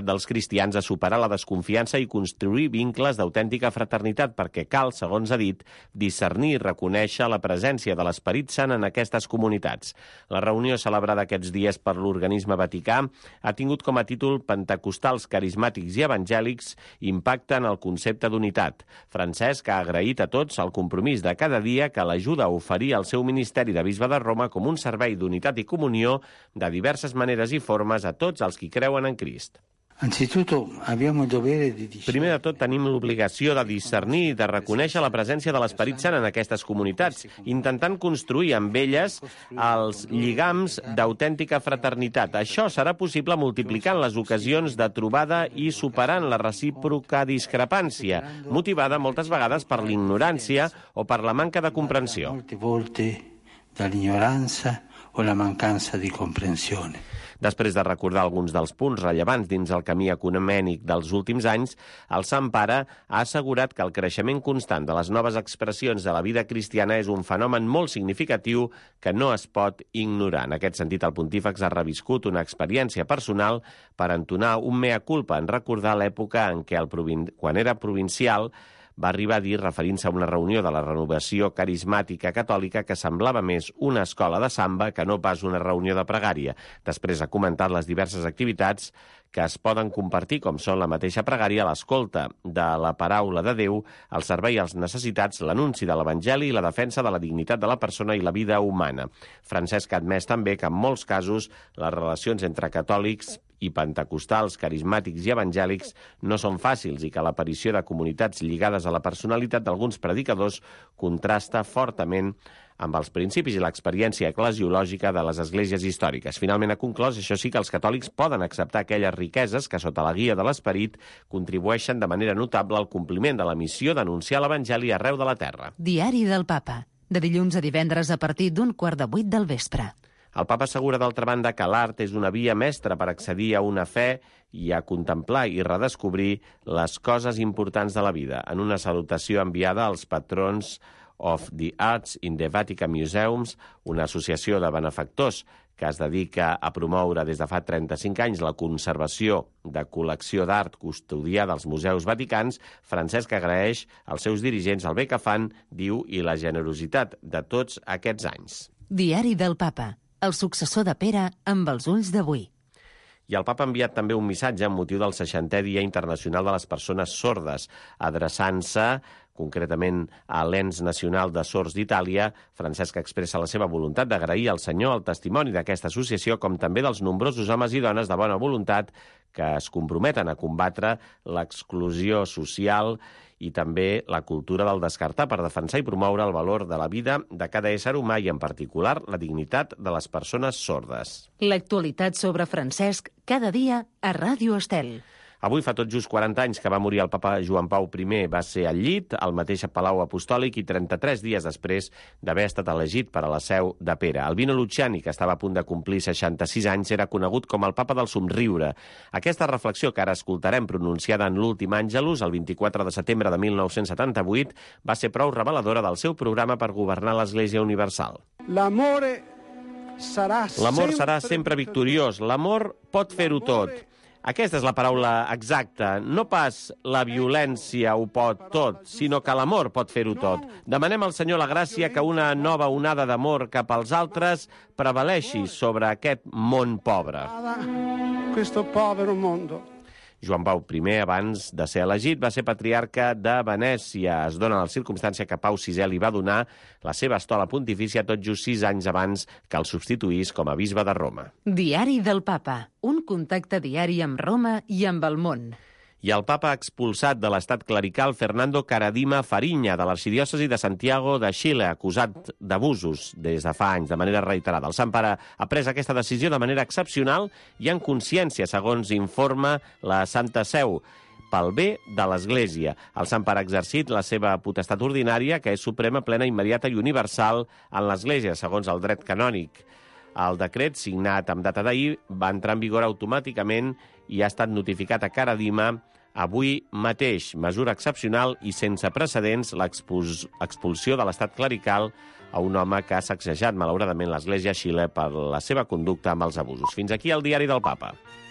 dels cristians a superar la desconfiança i construir vincles d'autèntica fraternitat, perquè cal, segons ha dit, discernir i reconèixer la presència de l'Esperit Sant en aquestes comunitats. La reunió celebrada aquests dies per l'organisme vaticà ha tingut com a títol Pentecostals carismàtics i evangèlics impacten el concepte d'unitat. Francesc ha agraït a tots el compromís de cada dia que l'ajuda a oferir al seu ministeri de bisbe de Roma com un servei d'unitat i comunió de diverses maneres i formes a tots els qui creuen en Crist. Primer de tot, tenim l'obligació de discernir i de reconèixer la presència de l'Esperit Sant en aquestes comunitats, intentant construir amb elles els lligams d'autèntica fraternitat. Això serà possible multiplicant les ocasions de trobada i superant la recíproca discrepància, motivada moltes vegades per l'ignorància o per la manca de comprensió. O la mancança de comprensió. Després de recordar alguns dels punts rellevants dins el camí ecumènic dels últims anys, el Sant Pare ha assegurat que el creixement constant de les noves expressions de la vida cristiana és un fenomen molt significatiu que no es pot ignorar. En aquest sentit, el pontífex ha reviscut una experiència personal per entonar un mea culpa en recordar l'època en què, quan era provincial, va arribar a dir, referint-se a una reunió de la renovació carismàtica catòlica, que semblava més una escola de samba que no pas una reunió de pregària. Després ha comentat les diverses activitats que es poden compartir, com són la mateixa pregària, l'escolta de la paraula de Déu, el servei als necessitats, l'anunci de l'Evangeli i la defensa de la dignitat de la persona i la vida humana. Francesc ha admès també que en molts casos les relacions entre catòlics i pentecostals, carismàtics i evangèlics no són fàcils i que l'aparició de comunitats lligades a la personalitat d'alguns predicadors contrasta fortament amb els principis i l'experiència eclesiològica de les esglésies històriques. Finalment ha conclòs, això sí, que els catòlics poden acceptar aquelles riqueses que, sota la guia de l'Esperit, contribueixen de manera notable al compliment de la missió d'anunciar l'Evangeli arreu de la terra. Diari del Papa, de dilluns a divendres a partir d'7:15 del vespre. El papa assegura, d'altra banda, que l'art és una via mestra per accedir a una fe i a contemplar i redescobrir les coses importants de la vida. En una salutació enviada als patrons of the Arts in the Vatican Museums, una associació de benefactors que es dedica a promoure des de fa 35 anys la conservació de col·lecció d'art custodiada als museus vaticans, Francesc agraeix als seus dirigents el bé que fan, diu, i la generositat de tots aquests anys. Diari del Papa, el successor de Pere amb els ulls d'avui. I el papa ha enviat també un missatge amb motiu del 60è Dia Internacional de les Persones Sordes, adreçant-se concretament a l'Ens Nacional de Sords d'Itàlia. Francesc expressa la seva voluntat d'agrair al Senyor el testimoni d'aquesta associació, com també dels nombrosos homes i dones de bona voluntat que es comprometen a combatre l'exclusió social i també la cultura del descartar per defensar i promoure el valor de la vida de cada ésser humà i, en particular, la dignitat de les persones sordes. L'actualitat sobre Francesc cada dia a Ràdio Estel. Avui fa tot just 40 anys que va morir el papa Joan Pau I. Va ser al llit, al mateix Palau Apostòlic, i 33 dies després d'haver estat elegit per a la seu de Pere. Albino Luciani, que estava a punt de complir 66 anys, era conegut com el papa del somriure. Aquesta reflexió que ara escoltarem, pronunciada en l'últim Àngelus, el 24 de setembre de 1978, va ser prou reveladora del seu programa per governar l'Església Universal. L'amor serà sempre victoriós. L'amor pot fer-ho tot. Aquesta és la paraula exacta. No pas la violència ho pot tot, sinó que l'amor pot fer-ho tot. Demanem al Senyor la gràcia que una nova onada d'amor cap als altres prevaleixi sobre aquest món pobre. Questo povero mondo. Joan Pau I, abans de ser elegit, va ser patriarca de Venècia. Es dona la circumstància que Pau VI li va donar la seva estola pontifícia tot just 6 anys abans que el substituís com a bisbe de Roma. Diari del Papa, un contacte diari amb Roma i amb el món. I el papa expulsat de l'estat clerical Fernando Caradima Fariña, de l'arxidiòcesi de Santiago de Xile, acusat d'abusos des de fa anys de manera reiterada. El Sant Pare ha pres aquesta decisió de manera excepcional i en consciència, segons informa la Santa Seu, pel bé de l'Església. El Sant Pare ha exercit la seva potestat ordinària, que és suprema, plena, immediata i universal en l'Església, segons el dret canònic. El decret, signat amb data d'ahir, va entrar en vigor automàticament i ha estat notificat a Caradima avui mateix. Mesura excepcional i sense precedents, l'expulsió de l'estat clerical a un home que ha sacsejat malauradament l'Església a Xile per la seva conducta amb els abusos. Fins aquí el Diari del Papa.